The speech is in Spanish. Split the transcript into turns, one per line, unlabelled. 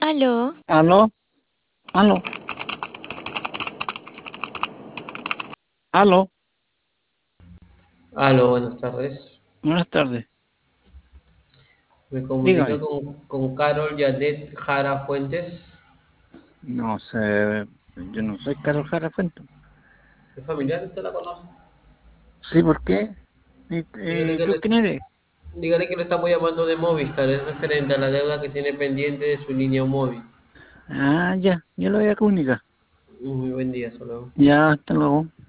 Aló,
Aló, aló, aló,
Aló, buenas tardes.
buenas tardes.
Me comunica
Dígame.
con Carol Janet Jara Fuentes.
No sé, yo no soy Carlos Jara Fuentes.
¿Es familiar? ¿Usted la conoce?
Sí, ¿por qué?
Dígale
¿Y
que
tú
le,
quién eres?
dígale que le estamos llamando de Movistar. Es referente a la deuda que tiene pendiente de su línea móvil.
Ah, ya, yo lo voy a comunicar.
Muy buen día, solo.
Ya, hasta luego.